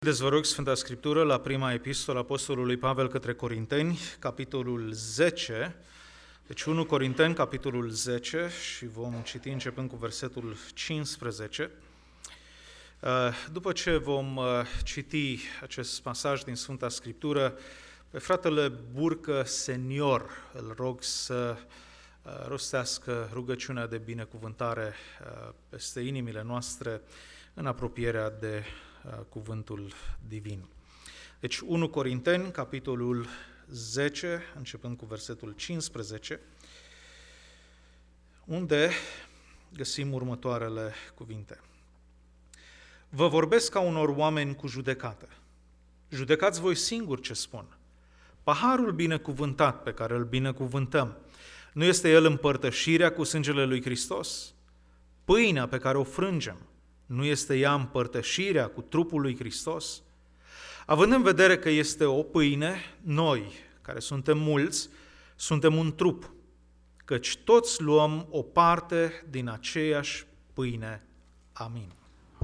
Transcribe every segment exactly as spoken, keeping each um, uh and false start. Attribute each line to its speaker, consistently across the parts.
Speaker 1: Haideți, vă rog, Sfânta Scriptură la prima epistolă a Apostolului Pavel către Corinteni, capitolul zece, deci unu Corinteni, capitolul zece, și vom citi începând cu versetul cincisprezece. După ce vom citi acest pasaj din Sfânta Scriptură, pe fratele Burcă senior îl rog să rostească rugăciunea de binecuvântare peste inimile noastre în apropierea de cuvântul divin. Deci unu Corinteni, capitolul zece, începând cu versetul cincisprezece, unde găsim următoarele cuvinte. Vă vorbesc ca unor oameni cu judecată. Judecați voi singuri ce spun. Paharul binecuvântat pe care îl binecuvântăm, nu este el împărtășirea cu sângele lui Hristos? Pâinea pe care o frângem, nu este ea împărtășirea cu trupul lui Hristos? Având în vedere că este o pâine, noi, care suntem mulți, suntem un trup, căci toți luăm o parte din aceeași pâine. Amin.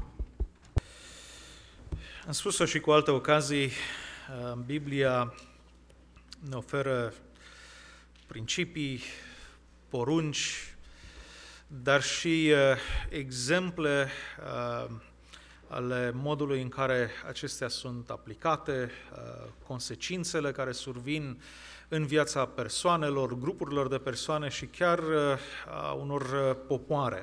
Speaker 1: Am spus-o și cu alte ocazii, Biblia ne oferă principii, porunci, dar și uh, exemple uh, ale modului în care acestea sunt aplicate, uh, consecințele care survin în viața persoanelor, grupurilor de persoane și chiar uh, a unor uh, popoare.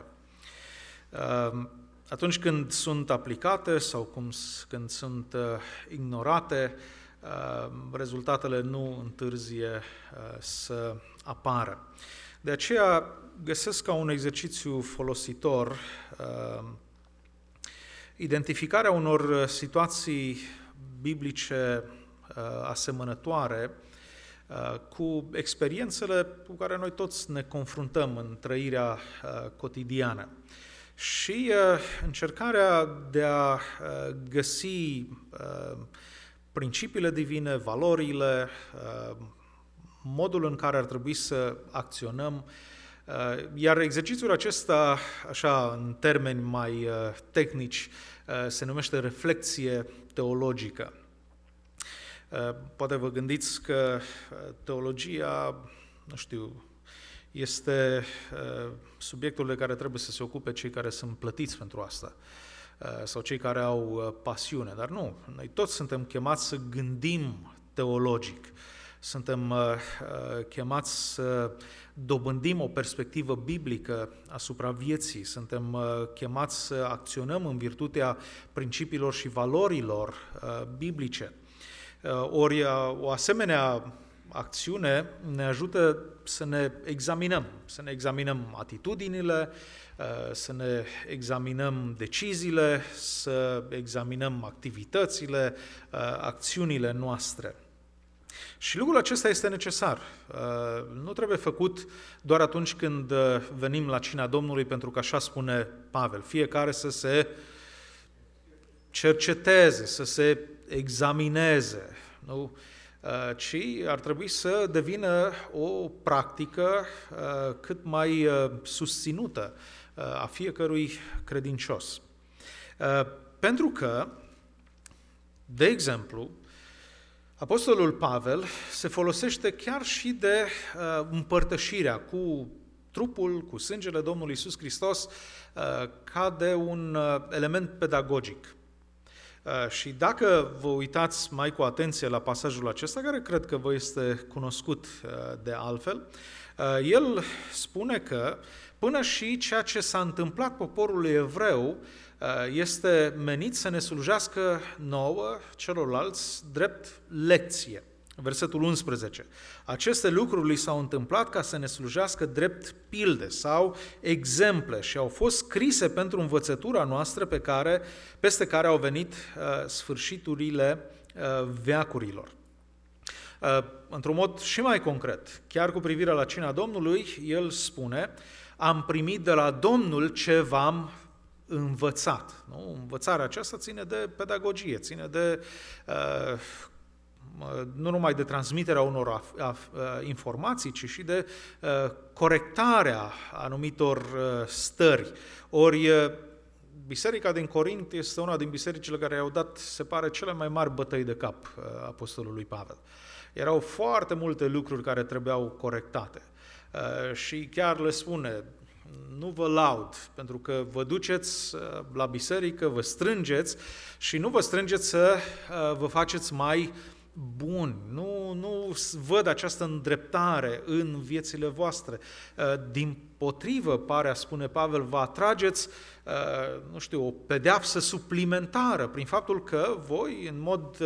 Speaker 1: Uh, atunci când sunt aplicate sau cum, când sunt uh, ignorate, uh, rezultatele nu întârzie uh, să apară. De aceea găsesc ca un exercițiu folositor uh, identificarea unor situații biblice uh, asemănătoare uh, cu experiențele cu care noi toți ne confruntăm în trăirea uh, cotidiană. Și uh, încercarea de a uh, găsi uh, principiile divine, valorile, uh, modul în care ar trebui să acționăm. Iar exercițiul acesta, așa în termeni mai tehnici, se numește reflexie teologică. Poate vă gândiți că teologia, nu știu, este subiectul de care trebuie să se ocupe cei care sunt plătiți pentru asta sau cei care au pasiune, dar nu, noi toți suntem chemați să gândim teologic. Suntem uh, chemați să dobândim o perspectivă biblică asupra vieții, suntem uh, chemați să acționăm în virtutea principiilor și valorilor uh, biblice. Uh, ori uh, o asemenea acțiune ne ajută să ne examinăm, să ne examinăm atitudinile, uh, să ne examinăm deciziile, să examinăm activitățile, uh, acțiunile noastre. Și lucrul acesta este necesar. Nu trebuie făcut doar atunci când venim la cina Domnului, pentru că așa spune Pavel, fiecare să se cerceteze, să se examineze, nu? Ci ar trebui să devină o practică cât mai susținută a fiecărui credincios. Pentru că, de exemplu, Apostolul Pavel se folosește chiar și de uh, împărtășirea cu trupul, cu sângele Domnului Iisus Hristos, uh, ca de un uh, element pedagogic. Uh, și dacă vă uitați mai cu atenție la pasajul acesta, care cred că vă este cunoscut uh, de altfel, uh, el spune că până și ceea ce s-a întâmplat poporului evreu este menit să ne slujească nouă, celorlalți, drept lecție. Versetul unsprezece. Aceste lucruri li s-au întâmplat ca să ne slujească drept pilde sau exemple și au fost scrise pentru învățătura noastră pe care, peste care au venit uh, sfârșiturile uh, veacurilor. Uh, într-un mod și mai concret, chiar cu privire la cina Domnului, el spune: am primit de la Domnul ce v-am învățat. Nu? Învățarea aceasta ține de pedagogie, ține de uh, nu numai de transmiterea unor af, af, uh, informații, ci și de uh, corectarea anumitor uh, stări. Ori uh, biserica din Corint este una din bisericile care i-au dat, se pare, cele mai mari bătăi de cap apostolului Pavel. Erau foarte multe lucruri care trebuiau corectate și chiar le spune: nu vă laud, pentru că vă duceți la biserică, vă strângeți și nu vă strângeți să vă faceți mai buni. Nu, nu văd această îndreptare în viețile voastre. Din potrivă, pare a spune Pavel, vă atrageți, nu știu, o pedeapsă suplimentară prin faptul că voi, în mod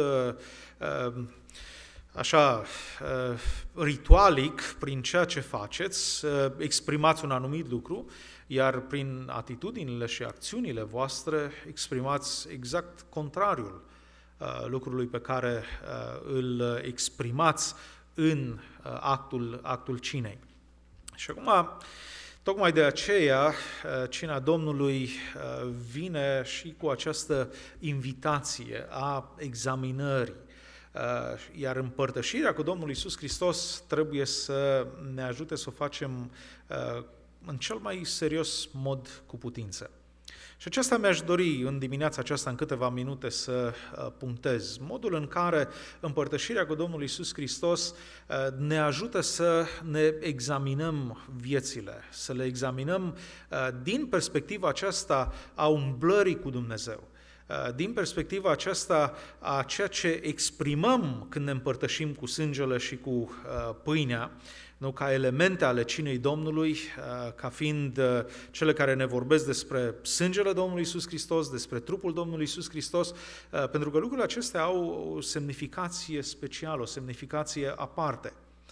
Speaker 1: așa ritualic, prin ceea ce faceți, exprimați un anumit lucru, iar prin atitudinile și acțiunile voastre exprimați exact contrariul lucrului pe care îl exprimați în actul, actul cinei. Și acum, tocmai de aceea, cina Domnului vine și cu această invitație a examinării. Iar împărtășirea cu Domnul Iisus Hristos trebuie să ne ajute să o facem în cel mai serios mod cu putință. Și aceasta mi-aș dori în dimineața aceasta, în câteva minute, să punctez. Modul în care împărtășirea cu Domnul Iisus Hristos ne ajută să ne examinăm viețile, să le examinăm din perspectiva aceasta a umblării cu Dumnezeu, din perspectiva aceasta a ceea ce exprimăm când ne împărtășim cu sângele și cu pâinea, nu, ca elemente ale cinei Domnului, ca fiind cele care ne vorbesc despre sângele Domnului Iisus Hristos, despre trupul Domnului Iisus Hristos, pentru că lucrurile acestea au o semnificație specială, o semnificație aparte.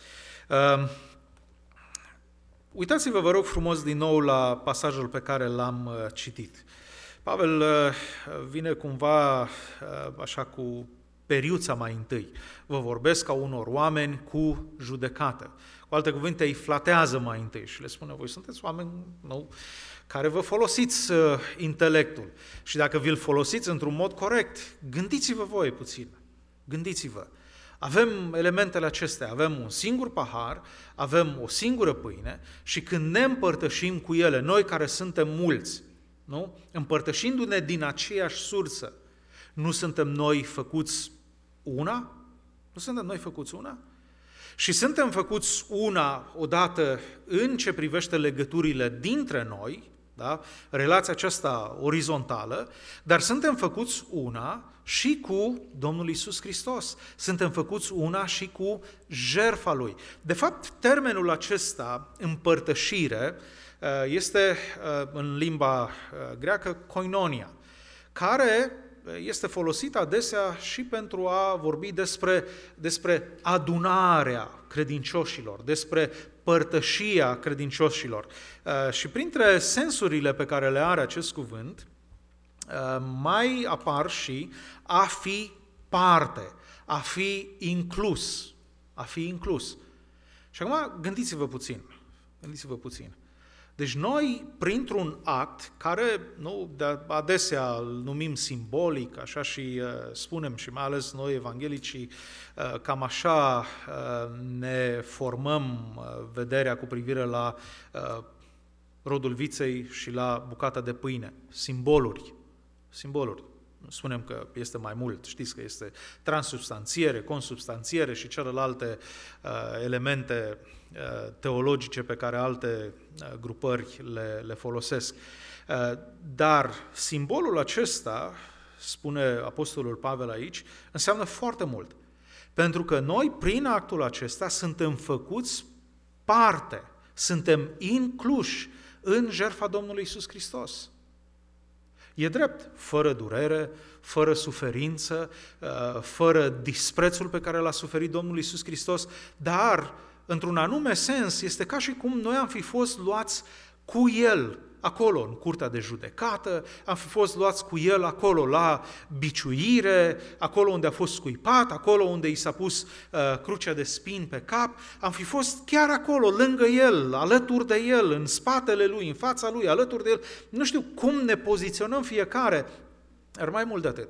Speaker 1: Uitați-vă, vă rog frumos, din nou la pasajul pe care l-am citit. Pavel vine cumva așa cu periuța mai întâi. Vă vorbesc ca unor oameni cu judecată. Cu alte cuvinte, îi flatează mai întâi și le spune: voi sunteți oameni, nu, care vă folosiți uh, intelectul și dacă vi-l folosiți într-un mod corect, gândiți-vă voi puțin, gândiți-vă. Avem elementele acestea, avem un singur pahar, avem o singură pâine și când ne împărtășim cu ele, noi care suntem mulți, nu? Împărtășindu-ne din aceeași sursă, nu suntem noi făcuți una? Nu suntem noi făcuți una? Și suntem făcuți una odată în ce privește legăturile dintre noi, da? Relația aceasta orizontală, dar suntem făcuți una și cu Domnul Iisus Hristos. Suntem făcuți una și cu jertfa Lui. De fapt, termenul acesta, împărtășire, este în limba greacă koinonia, care este folosit adesea și pentru a vorbi despre, despre adunarea credincioșilor, despre părtășia credincioșilor. Și printre sensurile pe care le are acest cuvânt, mai apar și a fi parte, a fi inclus, a fi inclus. Și acum gândiți-vă puțin, gândiți-vă puțin. Deci noi, printr-un act, care nu, de adesea îl numim simbolic, așa și uh, spunem, și mai ales noi evanghelicii, uh, cam așa uh, ne formăm uh, vederea cu privire la uh, rodul viței și la bucata de pâine, simboluri, simboluri. Spunem că este mai mult, știți că este transubstanțiere, consubstanțiere și celelalte uh, elemente uh, teologice pe care alte uh, grupări le, le folosesc. Uh, dar simbolul acesta, spune Apostolul Pavel aici, înseamnă foarte mult. Pentru că noi, prin actul acesta, suntem făcuți parte, suntem incluși în jertfa Domnului Iisus Hristos. E drept, fără durere, fără suferință, fără disprețul pe care l-a suferit Domnul Iisus Hristos, dar, într-un anume sens, este ca și cum noi am fi fost luați cu El acolo, în curtea de judecată, am fi fost luați cu El acolo la biciuire, acolo unde a fost scuipat, acolo unde i s-a pus uh, crucea de spini pe cap, am fi fost chiar acolo, lângă El, alături de El, în spatele Lui, în fața Lui, alături de El. Nu știu cum ne poziționăm fiecare, dar mai mult de atât.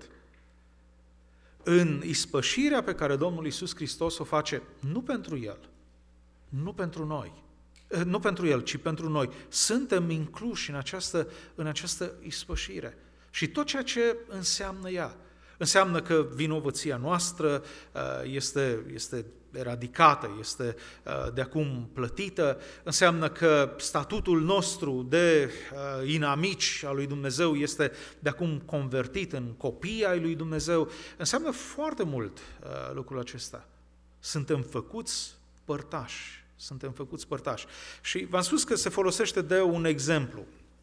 Speaker 1: În ispășirea pe care Domnul Iisus Hristos o face, nu pentru El, nu pentru noi, Nu pentru el, ci pentru noi. Suntem incluși în această, în această ispășire. Și tot ceea ce înseamnă ea. Înseamnă că vinovăția noastră este, este eradicată, este de acum plătită, înseamnă că statutul nostru de inamici al lui Dumnezeu este de acum convertit în copii ai lui Dumnezeu. Înseamnă foarte mult lucrul acesta. Suntem făcuți părtași. Suntem făcuți părtași. Și v-am spus că se folosește de un exemplu.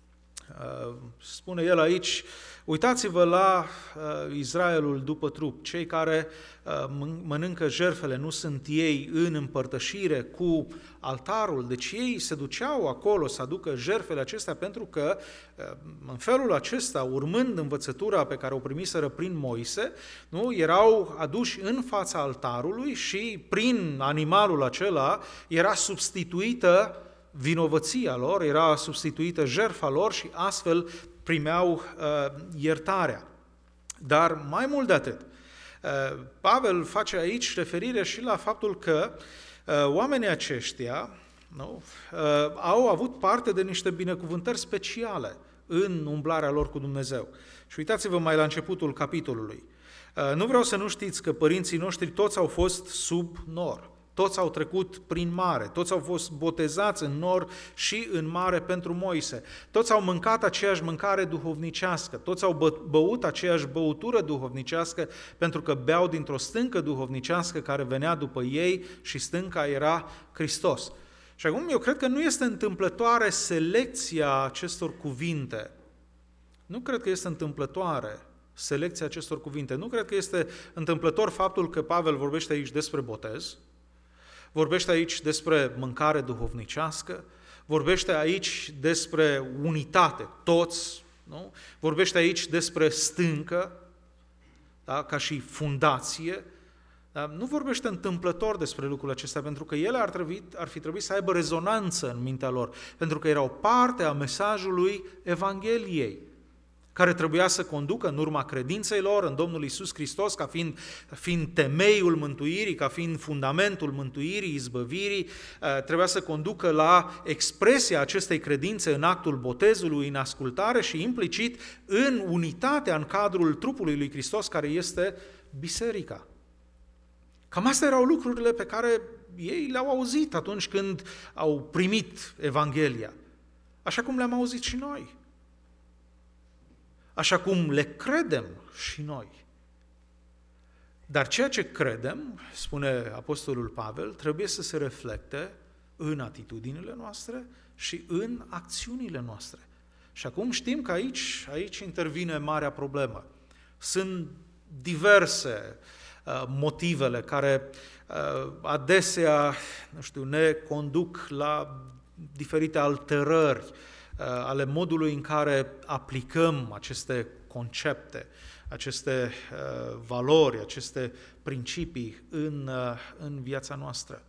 Speaker 1: Spune el aici, uitați-vă la Israelul după trup. Cei care mănâncă jertfele nu sunt ei în împărtășire cu altarul, deci ei se duceau acolo să aducă jertfele acestea pentru că în felul acesta, urmând învățătura pe care o primiseră prin Moise, nu, erau aduși în fața altarului și prin animalul acela era substituită vinovăția lor, era substituită jertfa lor și astfel primeau uh, iertarea. Dar mai mult de atât, uh, Pavel face aici referire și la faptul că uh, oamenii aceștia nu, uh, au avut parte de niște binecuvântări speciale în umblarea lor cu Dumnezeu. Și uitați-vă mai la începutul capitolului. Uh, nu vreau să nu știți că părinții noștri toți au fost sub nor. Toți au trecut prin mare, toți au fost botezați în nor și în mare pentru Moise. Toți au mâncat aceeași mâncare duhovnicească, toți au bă- băut aceeași băutură duhovnicească pentru că beau dintr-o stâncă duhovnicească care venea după ei și stânca era Hristos. Și acum eu cred că nu este întâmplătoare selecția acestor cuvinte. Nu cred că este întâmplătoare selecția acestor cuvinte. Nu cred că este întâmplător faptul că Pavel vorbește aici despre botez, vorbește aici despre mâncare duhovnicească, vorbește aici despre unitate, toți, nu? Vorbește aici despre stâncă, da? Ca și fundație. Da? Nu vorbește întâmplător despre lucrul acesta, pentru că ele ar, trebui, ar fi trebuit să aibă rezonanță în mintea lor, pentru că erau parte a mesajului Evangheliei, care trebuia să conducă în urma credinței lor în Domnul Iisus Hristos, ca fiind, fiind temeiul mântuirii, ca fiind fundamentul mântuirii, izbăvirii, trebuia să conducă la expresia acestei credințe în actul botezului, în ascultare și implicit în unitatea în cadrul trupului lui Hristos, care este biserica. Cam astea erau lucrurile pe care ei le-au auzit atunci când au primit Evanghelia, așa cum le-am auzit și noi. Așa cum le credem și noi. Dar ceea ce credem, spune Apostolul Pavel, trebuie să se reflecte în atitudinile noastre și în acțiunile noastre. Și acum știm că aici, aici intervine marea problemă. Sunt diverse uh, motivele care uh, adesea, nu știu, ne conduc la diferite alterări ale modului în care aplicăm aceste concepte, aceste uh, valori, aceste principii în, uh, în viața noastră.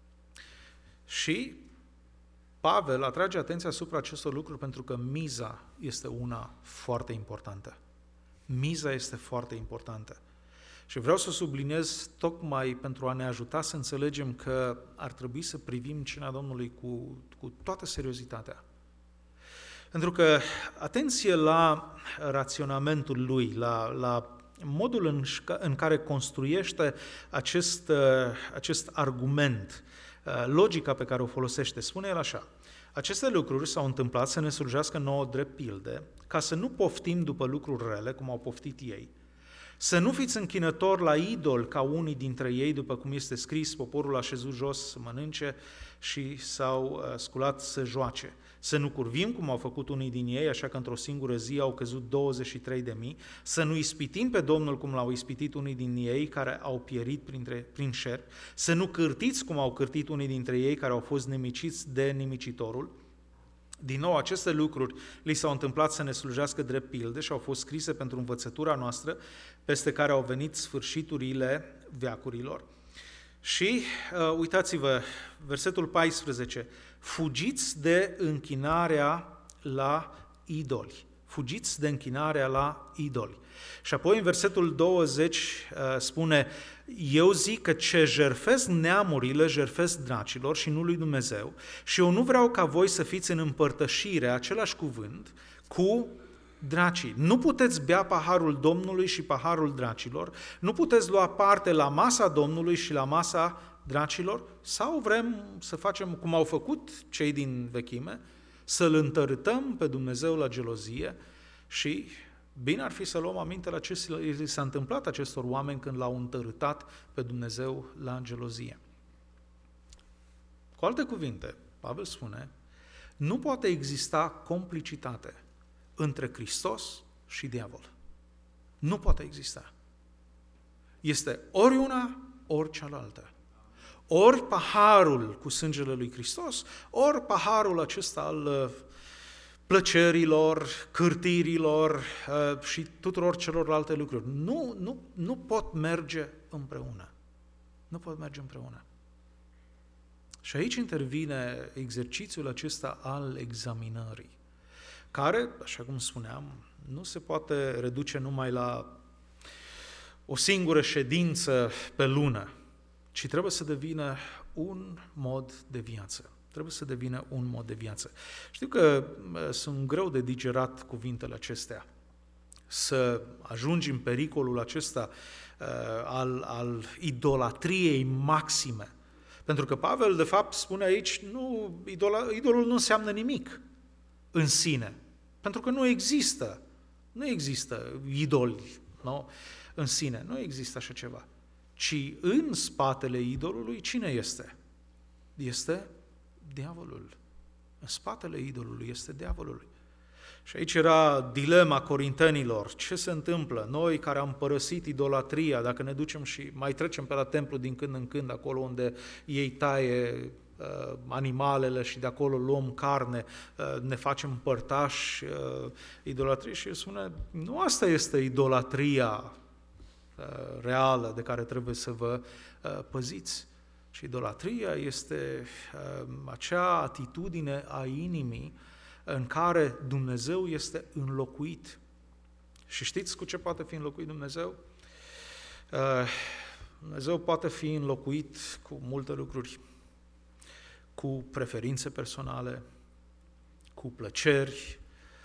Speaker 1: Și Pavel atrage atenția asupra acestor lucruri pentru că miza este una foarte importantă. Miza este foarte importantă. Și vreau să subliniez tocmai pentru a ne ajuta să înțelegem că ar trebui să privim cina Domnului cu, cu toată seriozitatea. Pentru că, atenție la raționamentul lui, la, la modul în, în care construiește acest, acest argument, logica pe care o folosește. Spune el așa: aceste lucruri s-au întâmplat să ne slujească nouă drept pilde, ca să nu poftim după lucruri rele, cum au poftit ei, să nu fiți închinători la idol ca unii dintre ei, după cum este scris, poporul a șezut jos să mănânce și s-au sculat să joace. Să nu curvim, cum au făcut unii din ei, așa că într-o singură zi au căzut douăzeci și trei de mii, să nu ispitim pe Domnul cum l-au ispitit unii din ei care au pierit printre, prin șerpi, să nu cârtiți cum au cârtit unii dintre ei care au fost nimiciți de nimicitorul. Din nou, aceste lucruri li s-au întâmplat să ne slujească drept pilde și au fost scrise pentru învățătura noastră, peste care au venit sfârșiturile veacurilor. Și uh, uitați-vă, versetul paisprezece, fugiți de închinarea la idoli. fugiți de închinarea la idoli. Și apoi în versetul douăzeci spune, eu zic că ce jertfesc neamurile, jertfesc dracilor și nu lui Dumnezeu, și eu nu vreau ca voi să fiți în împărtășire, același cuvânt, cu dracii. Nu puteți bea paharul Domnului și paharul dracilor, nu puteți lua parte la masa Domnului și la masa dracilor, sau vrem să facem cum au făcut cei din vechime, să-L întărâtăm pe Dumnezeu la gelozie și bine ar fi să luăm aminte la ce li s-a întâmplat acestor oameni când l-au întărâtat pe Dumnezeu la gelozie. Cu alte cuvinte, Pavel spune, nu poate exista complicitate între Hristos și diavol. Nu poate exista. Este ori una, ori cealaltă. Ori paharul cu sângele lui Hristos, ori paharul acesta al plăcerilor, cârtirilor și tuturor celorlalte lucruri. Nu, nu, nu pot merge împreună. Nu pot merge împreună. Și aici intervine exercițiul acesta al examinării, care, așa cum spuneam, nu se poate reduce numai la o singură ședință pe lună, ci trebuie să devină un mod de viață. Trebuie să devină un mod de viață. Știu că sunt greu de digerat cuvintele acestea, să ajungi în pericolul acesta uh, al, al idolatriei maxime. Pentru că Pavel, de fapt, spune aici, nu, idola, idolul nu înseamnă nimic în sine. Pentru că nu există, nu există idoli, nu? În sine, nu există așa ceva. Ci în spatele idolului, cine este? Este diavolul. În spatele idolului este diavolul. Și aici era dilema corintenilor. Ce se întâmplă? Noi care am părăsit idolatria, dacă ne ducem și mai trecem pe la templu din când în când, acolo unde ei taie uh, animalele și de acolo luăm carne, uh, ne facem părtași uh, idolatrie, și el spune, nu asta este idolatria uh, reală de care trebuie să vă uh, păziți. Și idolatria este uh, acea atitudine a inimii în care Dumnezeu este înlocuit. Și știți cu ce poate fi înlocuit Dumnezeu? Uh, Dumnezeu poate fi înlocuit cu multe lucruri, cu preferințe personale, cu plăceri,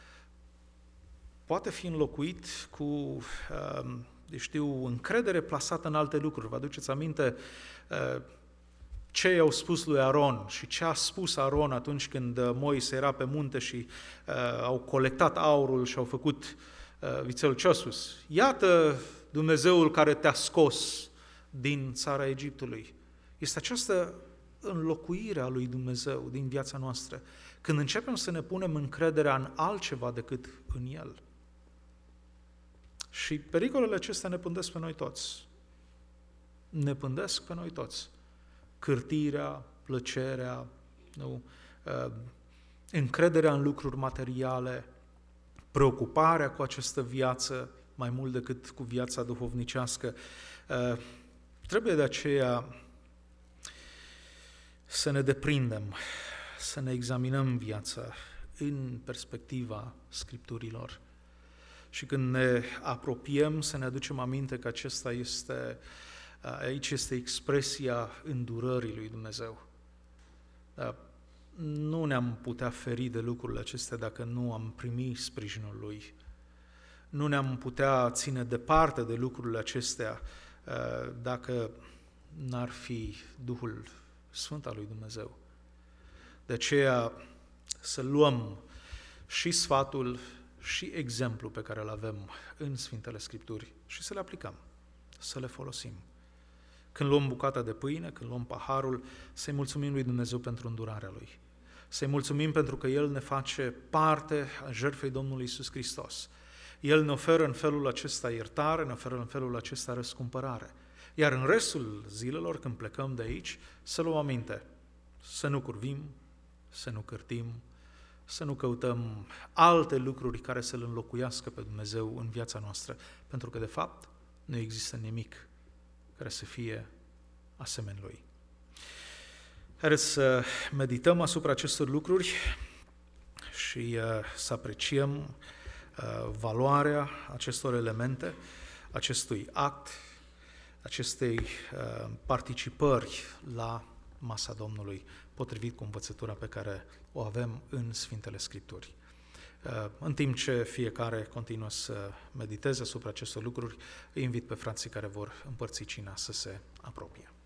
Speaker 1: poate fi înlocuit cu, uh, știu, încredere plasată în alte lucruri. Vă aduceți aminte uh, ce i-au spus lui Aron și ce a spus Aron atunci când Moise era pe munte și uh, au colectat aurul și au făcut uh, vițelul ce a spus? Iată Dumnezeul care te-a scos din țara Egiptului. Este această înlocuire a lui Dumnezeu din viața noastră, când începem să ne punem încrederea în altceva decât în El. Și pericolele acestea ne pândesc pe noi toți. Ne pândesc pe noi toți. Cârtirea, plăcerea, nu? Încrederea în lucruri materiale, preocuparea cu această viață mai mult decât cu viața duhovnicească. Trebuie de aceea să ne deprindem, să ne examinăm viața în perspectiva Scripturilor. Și când ne apropiem, să ne aducem aminte că acesta este Aici este expresia îndurării lui Dumnezeu. Nu ne-am putea feri de lucrurile acestea dacă nu am primit sprijinul Lui. Nu ne-am putea ține departe de lucrurile acestea dacă n-ar fi Duhul Sfânt al lui Dumnezeu. De aceea să luăm și sfatul și exemplul pe care îl avem în Sfintele Scripturi și să le aplicăm, să le folosim. Când luăm bucata de pâine, când luăm paharul, să-i mulțumim lui Dumnezeu pentru îndurarea Lui. Să-i mulțumim pentru că El ne face parte a jertfei Domnului Iisus Hristos. El ne oferă în felul acesta iertare, ne oferă în felul acesta răscumpărare. Iar în restul zilelor, când plecăm de aici, să luăm aminte, să nu curvim, să nu cârtim, să nu căutăm alte lucruri care să-L înlocuiască pe Dumnezeu în viața noastră, pentru că, de fapt, nu există nimic care să fie asemenea Lui. Haideți să medităm asupra acestor lucruri și uh, să apreciem valoarea acestor elemente, acestui act, acestei participări la masa Domnului, potrivit cu învățătura pe care o avem în Sfintele Scripturi. În timp ce fiecare continuă să mediteze asupra acestor lucruri, îi invit pe frații care vor împărți cina să se apropie.